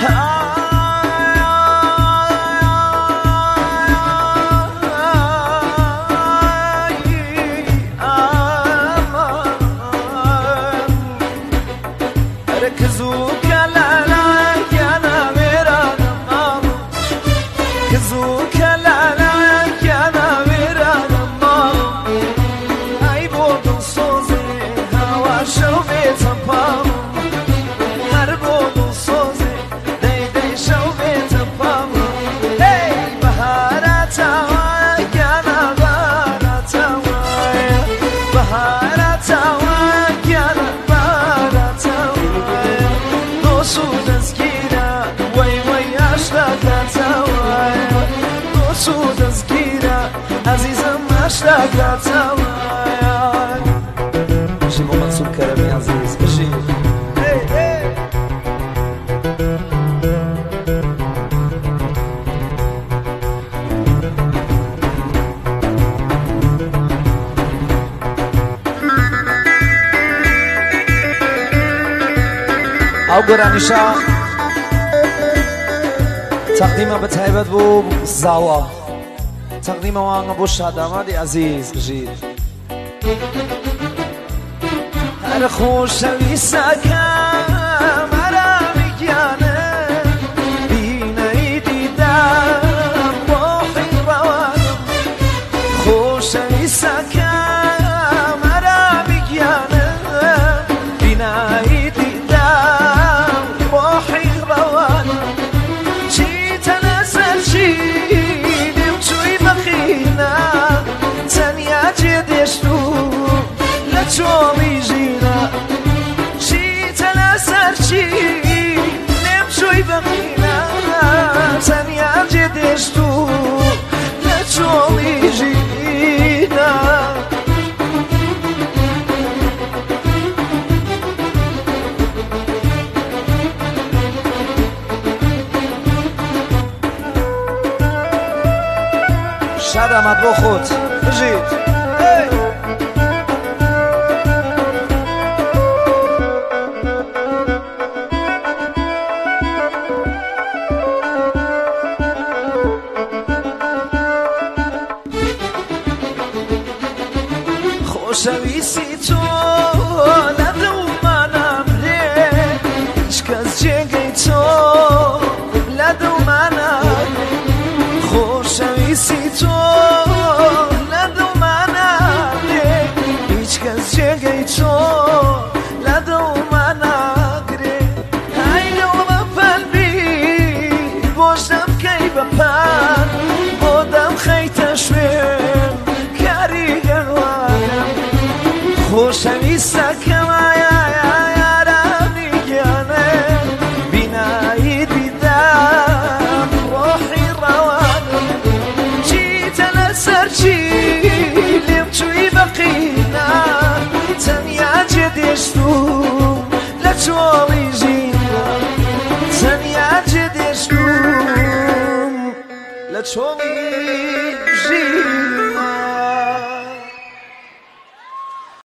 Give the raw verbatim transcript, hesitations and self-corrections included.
عزیزم مشتاق لتوان بشی با منصور کرمی عزیز بشی او گرانیشا تقدیم به تایبت بو زاوا تقدیم وانگا بو شادامادی عزیز بجید هر خوشوی سکم مرا بگیانه بینایی دیدم روحی روانم خوشوی سکم مرا بگیانه بینایی دیدم روحی روانم چی تنسل چی چومی جینا چی تلاسر چی نمشوی بقینا تنیا جدش تو لچومی جینا شاد آمد با خود بجید